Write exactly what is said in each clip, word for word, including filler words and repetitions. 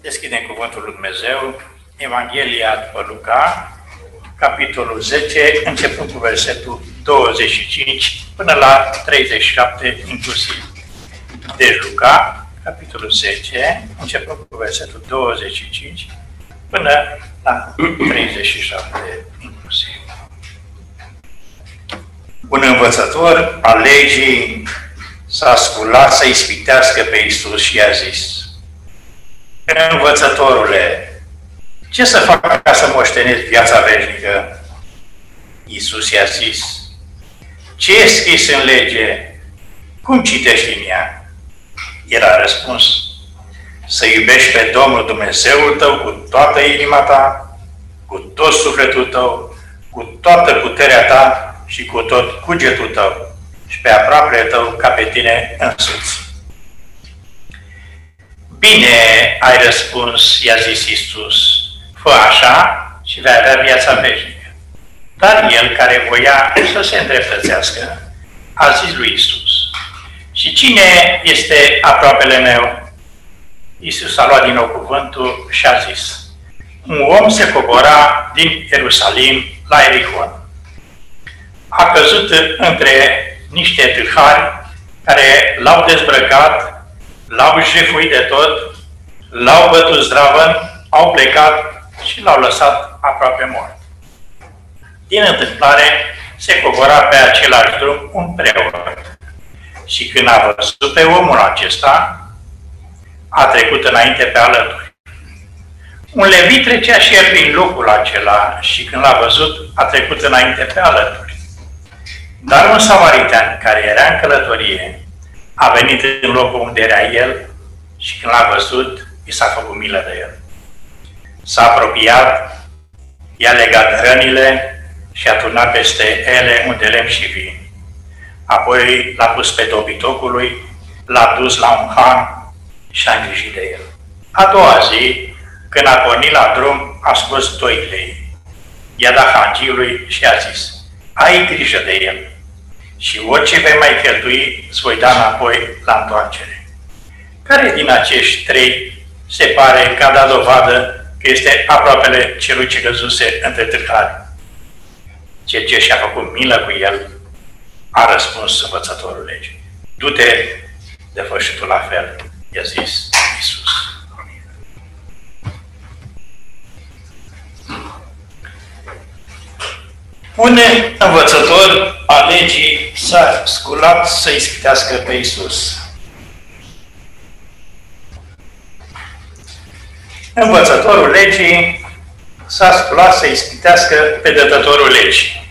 Deschidem Cuvântul lui Dumnezeu, Evanghelia după Luca, capitolul zece, începând cu versetul douăzeci și cinci până la treizeci și șapte inclusiv. Deci Luca, capitolul zece, începând cu versetul douăzeci și cinci până la treizeci și șapte inclusiv. Un învățător al legii s-a sculat să ispitească pe Iisus și i-a zis: Învățătorule, ce să fac ca să moștenesc viața veșnică? Iisus i-a zis: ce e scris în lege? Cum citești în ea? El a răspuns: să iubești pe Domnul Dumnezeul tău cu toată inima ta, cu tot sufletul tău, cu toată puterea ta și cu tot cugetul tău și pe aproapele tău ca pe tine însuți. Bine ai răspuns, i-a zis Iisus, fă așa și vei avea viața veșnică. Dar el, care voia să se îndreptățească, a zis lui Iisus: și cine este aproapele meu? Iisus a luat din nou cuvântul și a zis: un om se cobora din Ierusalim la Ierihon. A căzut între niște tâlhari care l-au dezbrăcat, l-au jefuit de tot, l-au bătut zdravăn, au plecat și l-au lăsat aproape mort. Din întâmplare se cobora pe același drum un preot și când a văzut pe omul acesta, a trecut înainte pe alături. Un levit trecea și el prin locul acela și când l-a văzut, a trecut înainte pe alături. Dar un samaritean care era în călătorie a venit în locul unde era el și când l-a văzut, i s-a făcut milă de el. S-a apropiat, i-a legat rănile și a turnat peste ele un de lemn și vin. Apoi l-a pus pe dobitocul lui, l-a dus la un han și a îngrijit de el. A doua zi, când a pornit la drum, a scos doi lei. I-a dat hangiului și a zis: ai grijă de el și orice vei mai cheltui, îți voi da înapoi la întoarcere. Care din acești trei se pare că a dat dovadă că este aproapele celui ce căzuse între tâlhari? Cel ce și-a făcut milă cu el, a răspuns învățătorul legii. Du-te de fă și tu la fel, i-a zis Iisus. Un învățător al legii s-a sculat să ispitească pe Iisus. Învățătorul legii s-a sculat să ispitească pe dătătorul legii.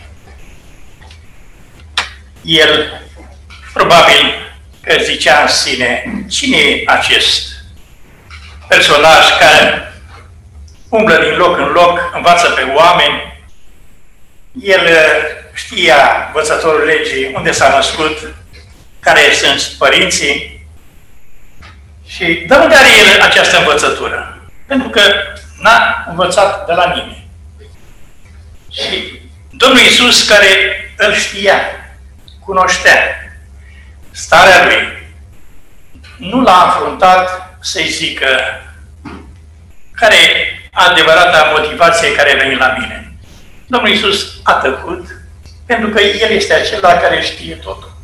El probabil că zicea în sine: cine e acest personaj care umblă din loc în loc, învață pe oameni? El știa, învățătorul legii, unde s-a născut, care sunt părinții și de unde are el această învățătură? Pentru că n-a învățat de la nimeni. Și Domnul Iisus, care îl știa, cunoștea starea lui, nu l-a înfruntat să-i zică care e adevărata motivație care a venit la mine. Domnul Iisus a tăcut, pentru că El este acela care știe totul.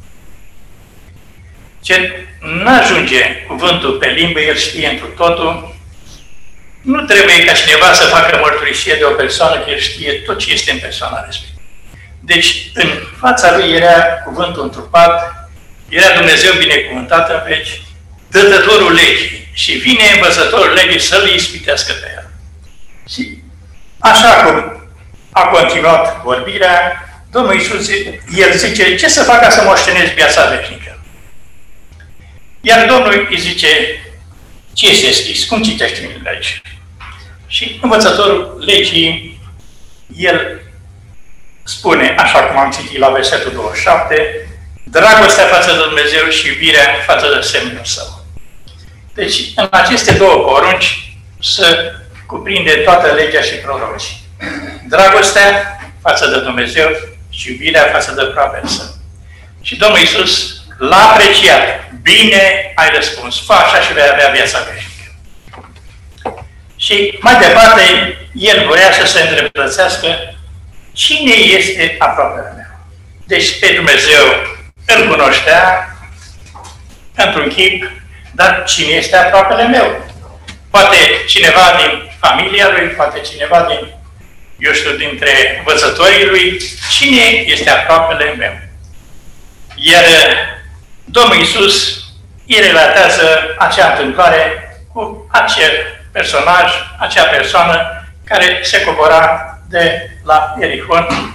Ce n-ajunge cuvântul pe limbă, El știe întru totul. Nu trebuie ca cineva să facă mărturisire de o persoană că El știe tot ce este în persoana respectivă. Deci, în fața Lui era cuvântul întrupat, era Dumnezeu binecuvântat în veci, dătătorul legii, și vine învățătorul legii să-L ispitească pe El. Și așa cum a continuat vorbirea, Domnul Iisus, El zice: ce să fac ca să moștenesc viața veșnică? Iar Domnul îi zice: ce este scris? Cum citești în lege? Și învățătorul legii, el spune, așa cum am citit la versetul douăzeci și șapte, dragostea față de Dumnezeu și iubirea față de semenul său. Deci, în aceste două porunci se cuprinde toată legea și prorocii. Dragostea față de Dumnezeu și iubirea față de aproapele său. Și Domnul Iisus l-a apreciat. Bine ai răspuns, fă așa și vei avea viața veșnică. Și mai departe, el voia să se îndreptățească cine este aproapele meu. Deci pe Dumnezeu îl cunoștea într-un chip, dar cine este aproapele meu? Poate cineva din familia lui, poate cineva din, eu știu, dintre învățătorii lui, cine este aproapele meu? Iar Domnul Iisus îi relatează acea întâmplare cu acel personaj, acea persoană care se cobora de la Ierihon.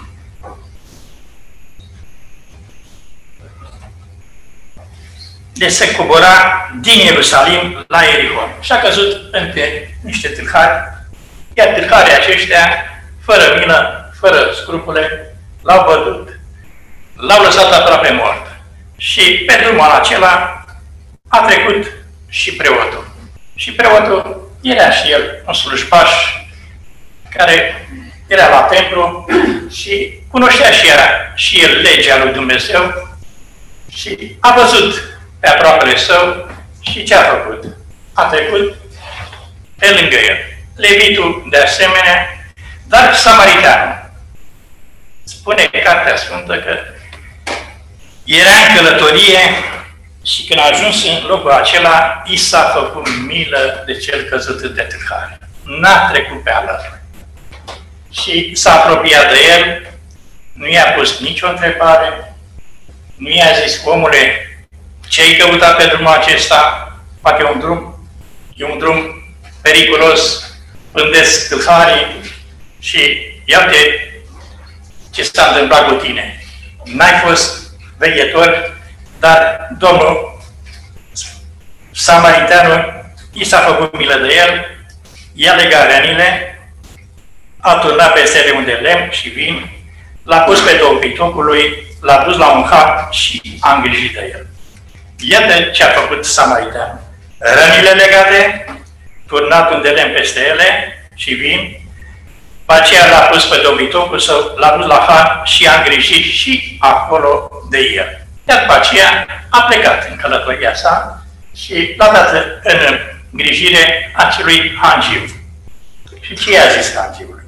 De se cobora din Ierusalim la Ierihon. Și a căzut între niște tâlhari, iar tâlharii aceștia, fără milă, fără scrupule, l-au bătut, l-au lăsat aproape mort. Și pe drumul acela a trecut și preotul. Și preotul era și el un slujbaș care era la templu și cunoștea și era și el legea lui Dumnezeu și a văzut pe aproapele său și ce a făcut? A trecut pe lângă el. Levitul de asemenea, dar samariteanul. Spune Cartea Sfântă că era în călătorie și când a ajuns în locul acela, i s-a făcut milă de cel căzut de tâlhari. N-a trecut pe alături. Și s-a apropiat de el, nu i-a pus nicio întrebare, nu i-a zis, omule, ce-ai căutat pe drumul acesta? Poate e un drum, e un drum periculos, pândesc tâlharii și iată ce s-a întâmplat cu tine. N-ai fost veghetor, dar Domnul samariteanul i s-a făcut milă de el, i-a legat rănile, a turnat peste ele unde lemn și vin, l-a pus pe dobitocul lui, l-a dus la un hat și a îngrijit de el. Iată ce a făcut samariteanul. Rănile legate, turnat unde lemn peste ele și vin, pe aceea l-a pus pe dobitocul său, l-a dus la hat și a îngrijit și acolo de el. Iar după aceea a plecat în călătoria sa și l-a dat în îngrijire acelui hangiu. Și ce i-a zis hangiului?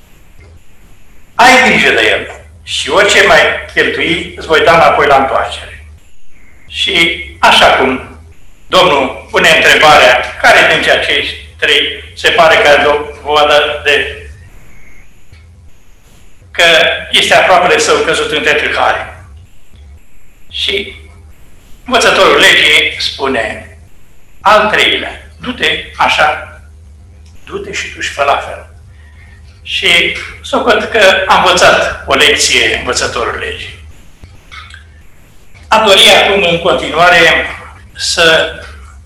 Ai grijă de el și orice mai cheltui îți voi da înapoi la întoarcere. Și așa cum Domnul pune întrebarea care dintre acești trei se pare că are dovadă de că este aproapele său căzut între tâlhari. Și învățătorul legii spune al treilea, du-te așa, du-te și tu și fă la fel. Și socot că a învățat o lecție învățătorul legii. Am dori acum în continuare să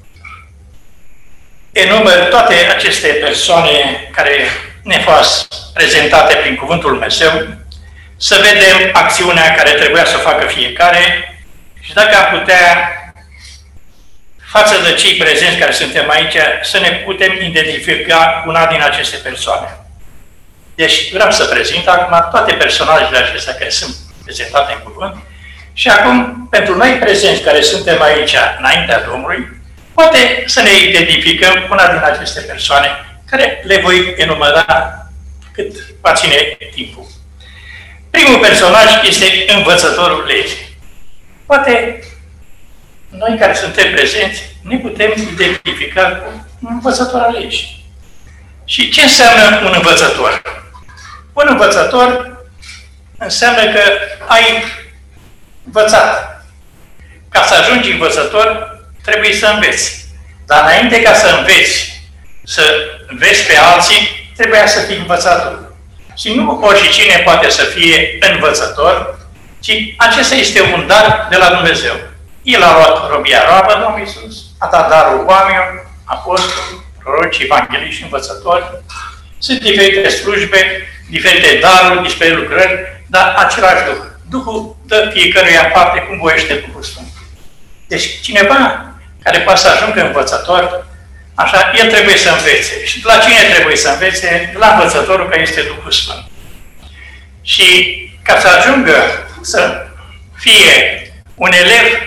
enumăr toate aceste persoane care ne fost prezentate prin Cuvântul Lui Dumnezeu, să vedem acțiunea care trebuia să o facă fiecare și dacă am putea, față de cei prezenți care suntem aici, să ne putem identifica una din aceste persoane. Deci vreau să prezint acum toate personajele acestea care sunt prezentate în cuvânt și acum, pentru noi prezenți care suntem aici înaintea Domnului, poate să ne identificăm una din aceste persoane care le voi enumera cât va ține timpul. Primul personaj este învățătorul legii. Poate noi care suntem prezenți ne putem identifica cu un învățător al legii. Și ce înseamnă un învățător? Un învățător înseamnă că ai învățat. Ca să ajungi învățător, trebuie să înveți. Dar înainte ca să înveți, să înveți pe alții, trebuia să fii învățător. Și nu oricine poate să fie învățător, ci acesta este un dar de la Dumnezeu. El a luat robia roabă, Domnul Iisus, a dat darul oamenilor, apostoli, proroci, evangeliști și învățători. Sunt diferite slujbe, diferite daruri, diferite lucrări, dar același Duh. Duhul dă fiecăruia în parte cum voiește Duhul Sfânt. Deci cineva care poate să ajungă învățător, așa, el trebuie să învețe. Și de la cine trebuie să învețe? De la învățătorul care este Duhul Sfânt. Și ca să ajungă să fie un elev,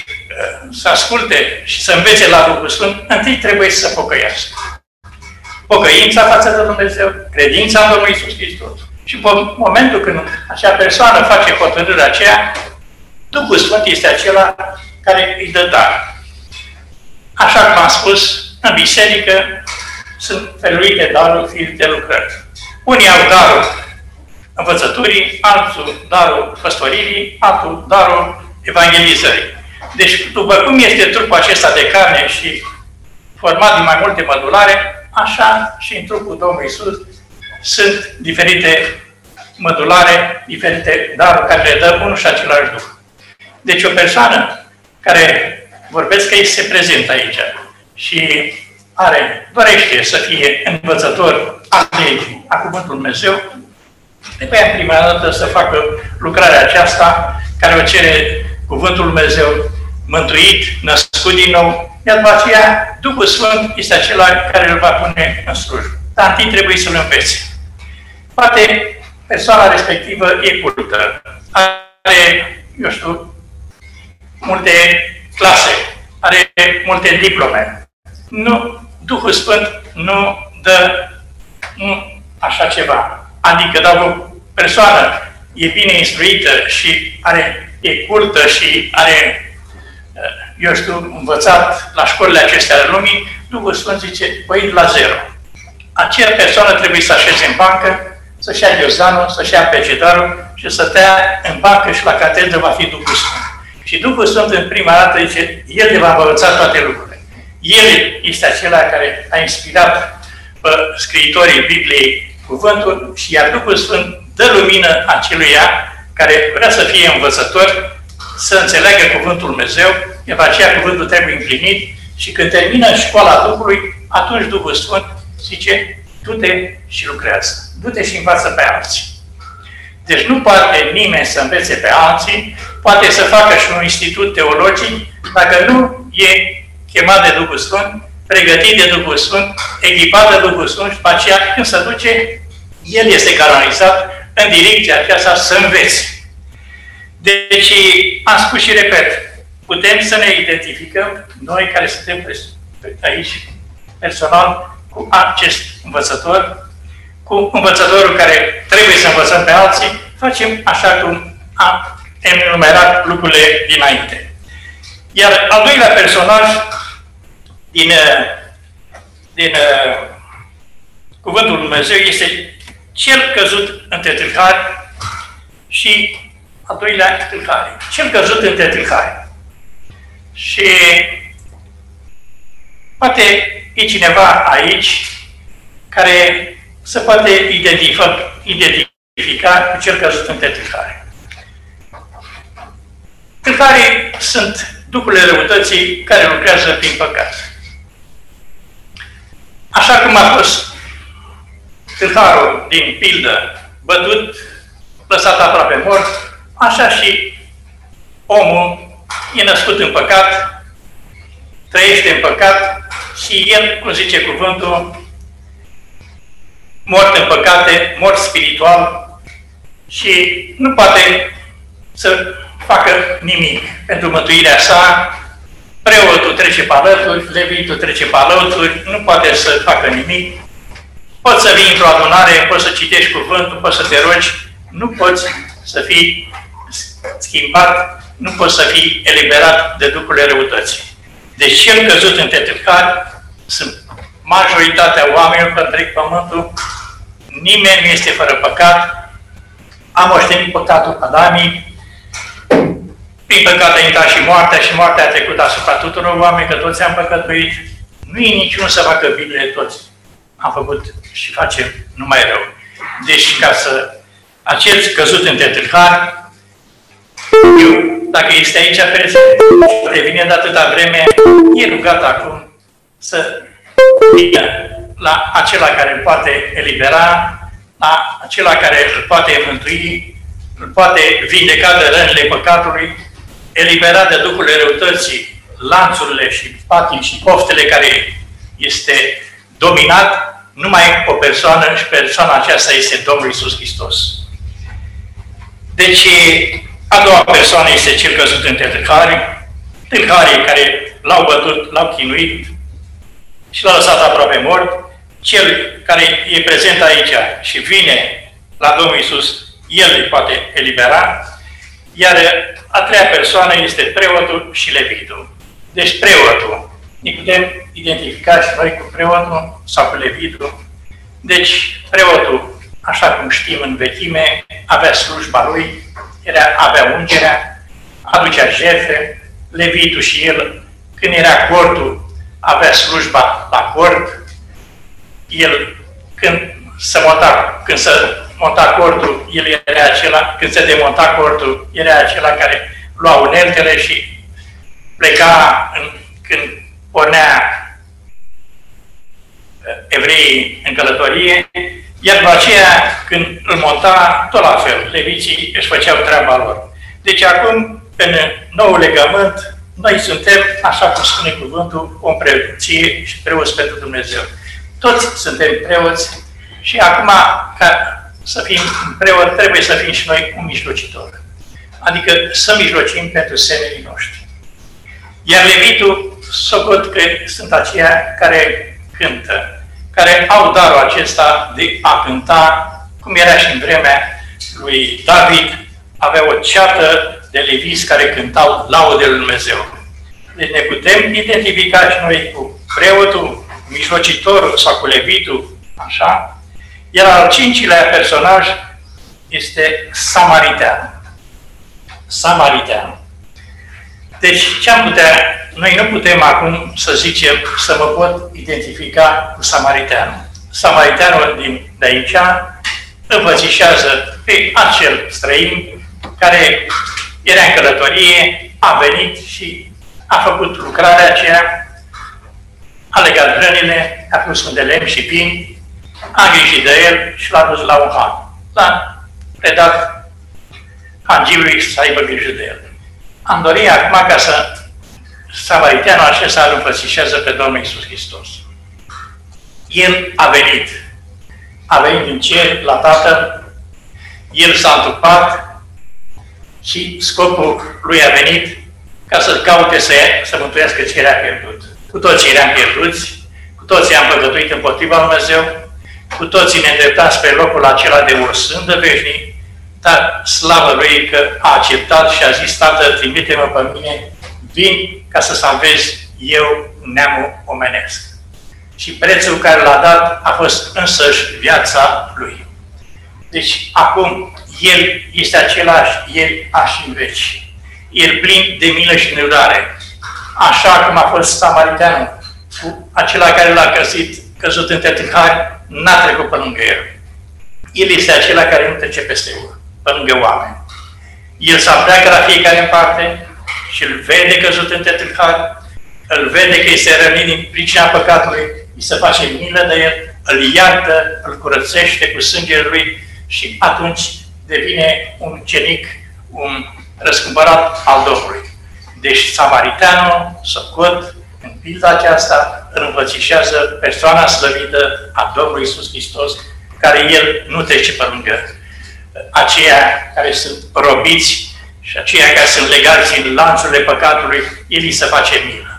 să asculte și să învețe la Duhul Sfânt, întâi trebuie să pocăiască. pocăința față de Dumnezeu, credința în Domnul Iisus Hristos. Și pe momentul când acea persoană face hotărârea aceea, Duhul Sfânt este acela care îi dă dar. Așa cum am spus, în biserică sunt feluite daruri, fiite lucrări. Unii au darul învățăturii, altul darul păstoririi, altul darul evangelizării. Deci, după cum este trupul acesta de carne și format din mai multe mădulare, așa și în trupul Domnului Iisus sunt diferite mădulare, diferite daruri care le dă unul și același Duh. Deci o persoană care vorbesc că se prezintă aici și are, dorește să fie învățător a legii, a Cuvântului Dumnezeu, trebuie în prima dată să facă lucrarea aceasta care o cere Cuvântul Dumnezeu, mântuit, născut din nou, iar după aceea Duhul Sfânt este acela care îl va pune în slujbă. Dar întâi trebuie să-l învețe. Poate persoana respectivă e cultă, are, eu știu, multe clase, are multe diplome. Nu, Duhul Sfânt nu dă nu, așa ceva. Adică dacă o persoană e bine instruită și are, e cultă și are, eu știu, învățat la școlile acestea ale lumii, Duhul Sfânt zice, băi, la zero. Acea persoană trebuie să așeze în bancă, să-și ia ghiozdanul, să-și ia pecedarul și să stea în bancă și la catedră va fi Duhul Sfânt. Și Duhul Sfânt în prima dată zice, El te va învăța toate lucrurile. El este acela care a inspirat pe scriitorii Bibliei cuvântul și iar Duhul Sfânt dă lumină aceluia care vrea să fie învățător, să înțeleagă cuvântul Dumnezeu, de aceea cuvântul trebuie împlinit și când termină școala Duhului, atunci Duhul Sfânt zice, du-te și lucrează, du-te și învață pe alții. Deci nu poate nimeni să învețe pe alții, poate să facă și un institut teologic, dacă nu e chemat de Duhul Sfânt, pregătit de Duhul Sfânt, echipat de Duhul Sfânt și după aceea când se duce, el este canalizat în direcția aceasta să învețe. Deci, am spus și repet, putem să ne identificăm, noi care suntem aici, personal, cu acest învățător, cu învățătorul care trebuie să învățăm pe alții, facem așa cum am enumerat lucrurile dinainte. Iar al doilea personaj din, din uh, Cuvântul Lui Dumnezeu este cel căzut între tâlhari și al doilea tâlhari. Cel căzut între tâlhari. Și poate e cineva aici care se poate identifica, identifica cu cel căzut între tâlhari. Tâlharii sunt duhurile răutății care lucrează prin păcat. Așa cum a fost tâlharul din pildă bătut, lăsat aproape mort, așa și omul e născut în păcat, trăiește în păcat și el, cum zice cuvântul, mort în păcate, mort spiritual și nu poate să facă nimic pentru mântuirea sa. Preotul trece pe alături, levitul trece pe alături, nu poate să facă nimic. Poți să vii într-o adunare, poți să citești cuvântul, poți să te rogi, nu poți să fii schimbat, nu poți să fii eliberat de duhurile răutății. Deci cel căzut între tâlhari sunt majoritatea oamenilor pe întreg pământul, nimeni nu este fără păcat, am moștenit păcatul Adamii, prin păcat a intrat și moartea și moartea a trecut asupra tuturor oameni, că toți am păcătuit. Nu e niciun să facă bine, toți am făcut și facem numai rău. Deci, ca să acel căzut între tâlhari, eu, dacă este aici prezent și devine de atâta vreme, e rugat acum să vină la acela care îl poate elibera, la acela care îl poate mântui, îl poate vindeca de rănile păcatului, eliberat de duhurile răutății, lanțurile și patim și poftele care este dominat, numai o persoană și persoana aceasta este Domnul Iisus Hristos. Deci, a doua persoană este cel căzut între tâlhari, tâlharii care l-au bătut, l-au chinuit și l-au lăsat aproape mort, cel care e prezent aici și vine la Domnul Iisus, el îi poate elibera, iar a treia persoană este preotul și levitul. Deci preotul. Ne putem identifica și noi cu preotul sau cu levitul. Deci preotul, așa cum știm în vechime, avea slujba lui, era, avea ungerea, aducea jertfe. Levitul și el, când era cortul, avea slujba la cort. El, când se monta, când se monta cortul, el era acela, când se demonta cortul, era acela care lua uneltele și pleca în, când pornea evreii în călătorie, iar după aceea, când îl monta, tot la fel, leviții își făceau treaba lor. Deci acum, în nou legământ, noi suntem, așa cum spune cuvântul, o preoție și preoți pentru Dumnezeu. Toți suntem preoți și acum, ca să fim preoți, trebuie să fim și noi un mijlocitor. Adică să mijlocim pentru semenii noștri. Iar levitul, socot că sunt aceia care cântă, care au darul acesta de a cânta, cum era și în vremea lui David, avea o ceată de leviți care cântau laude lui Dumnezeu. Deci ne putem identifica și noi cu preotul, mijlocitorul sau cu levitul, așa. Iar al cincilea personaj este samaritean. Samaritean. Deci ce am putea, noi nu putem acum să zicem, să mă pot identifica cu samariteanul. Samariteanul din de aici învățișează pe acel străin care era în călătorie, a venit și a făcut lucrarea aceea, a legat hrănile, a pus un de lemn și vin, a îngrijit de el și l-a dus la un han. L-a predat hangiului să aibă grijă de el. Am dorit acum ca să samariteanul acesta îl înfățișează pe Domnul Iisus Hristos. El a venit. A venit din cer la Tatăl, el s-a întrupat și scopul lui a venit ca să caute să, să mântuiască ce era pierdut. Cu toții eram pierduți, cu toții am păcătuit împotriva Lui Dumnezeu, cu toții ne îndreptam spre locul acela de ursândă veșnic, dar slavă Lui că a acceptat și a zis: Tatăl, trimite-mă pe mine, vin ca să salvez eu neamul omenesc. Și prețul care l-a dat a fost însăși viața Lui. Deci acum El este același, El și în veci. El plin de milă și neurare. Așa cum a fost samariteanul, cu acela care l-a căzit, căzut între tâlhari, n-a trecut pe lângă el. El este acela care nu trece peste urmă, pe lângă oameni. El se apleacă la fiecare în parte și îl vede căzut între tâlhari, îl vede că este rănit din pricina păcatului, îi se face milă de el, îl iartă, îl curățește cu sângele lui și atunci devine un ucenic, un răscumpărat al Domnului. Deci samariteanul, socot, în pilda aceasta, îl învățișează persoana slăvită a Domnului Iisus Hristos, care El nu trece pe lângă aceia care sunt robiți și aceia care sunt legați în lanțurile păcatului, El îi se face milă.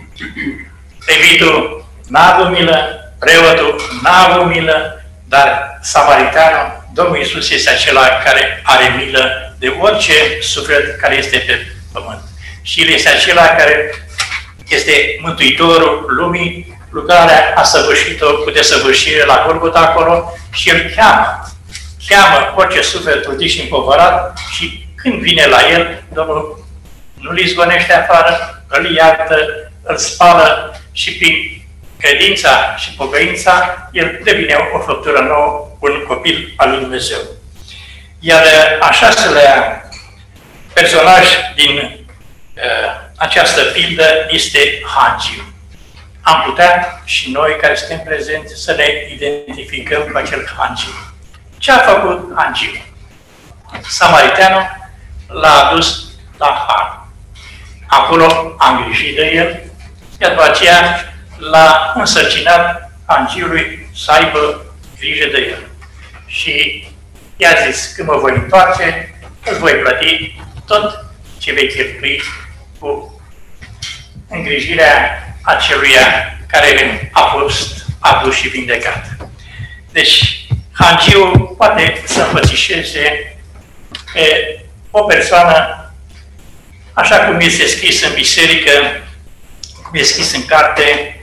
Levitul n-a avut milă, preotul n-a avut milă, dar samariteanul, Domnul Iisus este acela care are milă de orice suflet care este pe pământ. Și El este acela care este Mântuitorul lumii, lucrarea a săvârșit-o cu desăvârșire la Golgota acolo și El cheamă, cheamă orice suflet trudit și împovărat și când vine la El, Domnul nu-l izgonește afară, îl iartă, îl spală și prin credința și pocăința, El devine o făptură nouă, un copil al lui Dumnezeu. Iar a șaselea personaj din uh, această pildă este Hangiu. Am putea și noi care suntem prezenți să ne identificăm cu acel Hangiu. Ce a făcut Hangiu? Samariteanul l-a adus la Han. Acolo a îngrijit de el, iar după aceea l-a însărcinat Hangiului să aibă grijă de el. Și i-a zis: când mă voi întoarce, îți voi plăti tot ce vei cheltui cu îngrijirea aceluia care a fost adus și vindecat. Deci, hangiul poate să înfățișeze pe o persoană așa cum este scris în biserică, cum este scris în carte,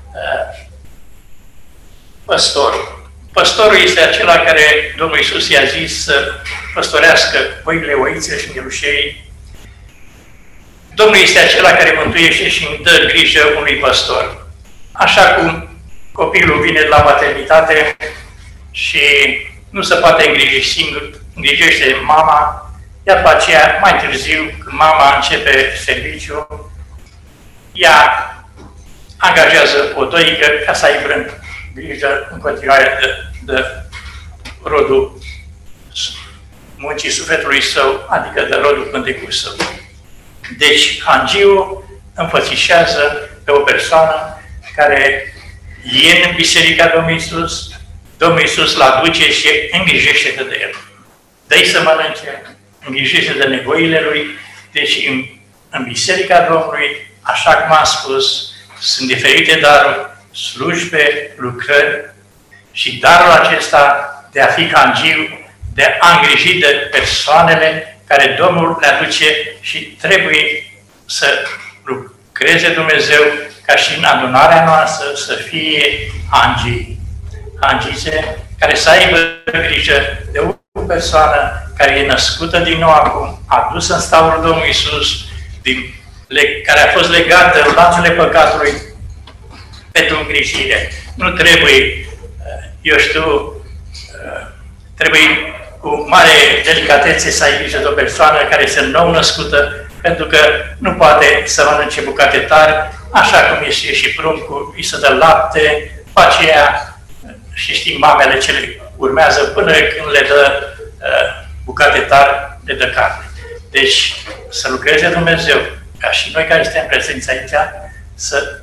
păstorul. Păstorul este acela care Domnul Iisus i-a zis să păstorească oile, oițele și mielușei. Domnul este acela care mântuiește și îmi dă grijă unui păstor. Așa cum copilul vine de la maternitate și nu se poate îngriji singur, îngrijește mama, iar după aceea, mai târziu, când mama începe serviciul, ea angajează o doică ca să aibă grijă în continuare de, de rodul muncii sufletului său, adică de rodul pântecului său. Deci, hangiul înfățișează pe o persoană care e în Biserica Domnului Iisus, Domnul Iisus l-aduce și îngrijește de el. Dă-i să mănânce, îngrijește de nevoile lui. Deci, în, în Biserica Domnului, așa cum am spus, sunt diferite daruri, slujbe, lucrări și darul acesta de a fi hangiu, de a îngriji de persoanele care Domnul le aduce și trebuie să lucreze Dumnezeu ca și în adunarea noastră să fie hangii. Hangițe care să aibă grijă de o persoană care e născută din nou acum, adusă în staul Domnului Iisus, din, le, care a fost legată în lanțurile păcatului pentru îngrijire. Nu trebuie, eu știu, trebuie cu mare delicatețe să ai grijă de o persoană care este nou născută, pentru că nu poate să mănânce bucate tari, așa cum este și pruncul, îi se dă lapte, după aceea, și știm mamele ce le urmează până când le dă uh, bucate tari, le dă carne. Deci, să lucreze Dumnezeu, ca și noi care suntem prezenți aici, să,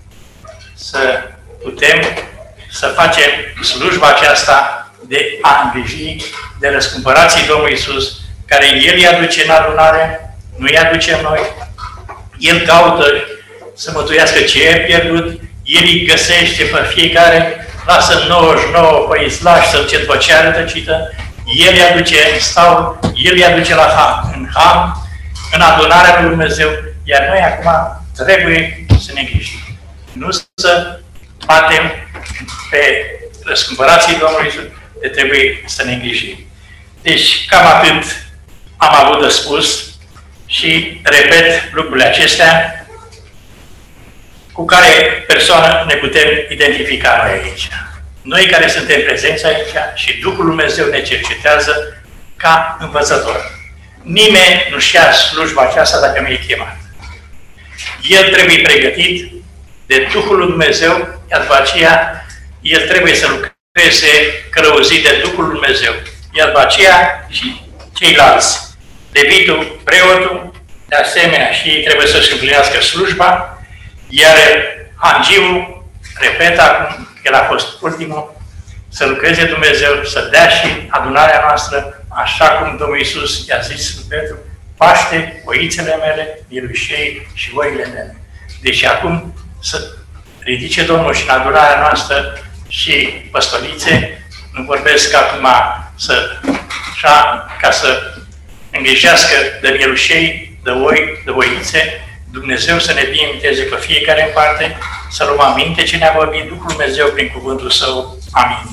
să putem să facem slujba aceasta de a îngriji de răscumpărații Domnului Iisus, care El îi aduce în adunare, nu îi aducem noi. El caută să mântuiască ce e pierdut, El îi găsește pe fiecare, lasă nouăzeci și nouă pe islași să duce după cea rătăcită, El îi aduce în staul, El îi aduce la ham, în ham, în adunarea lui Dumnezeu, iar noi acum trebuie să ne îngrijim. Nu să batem pe răscumpărații Domnului Iisus, de trebuie să ne îngrijim. Deci, cam atât am avut de spus și repet lucrurile acestea cu care persoană ne putem identifica noi aici. Noi care suntem prezenți aici și Duhul Dumnezeu ne cercetează ca învățător. Nimeni nu-și ia slujba aceasta dacă nu e chemat. El trebuie pregătit de Duhul lui Dumnezeu, iar după aceea el trebuie să lucreze călăuzit de Duhul lui Dumnezeu. Iar după aceea și ceilalți, levitul, preotul, de asemenea și ei trebuie să-și împlinească slujba, iar hangiul, repet acum, el a fost ultimul, să lucreze Dumnezeu, să dea și adunarea noastră, așa cum Domnul Iisus i-a zis lui Petru, paște oițele mele, mielușei și oile mele. Deci acum să ridice Domnul și în adunarea noastră și păstorițe, nu vorbesc acum să, așa, ca să îngrijească de mielușei, de oi, de oițe, Dumnezeu să ne binecuvânteze pe fiecare în parte, să luăm aminte ce ne-a vorbit Duhul Dumnezeu prin cuvântul Său. Amin.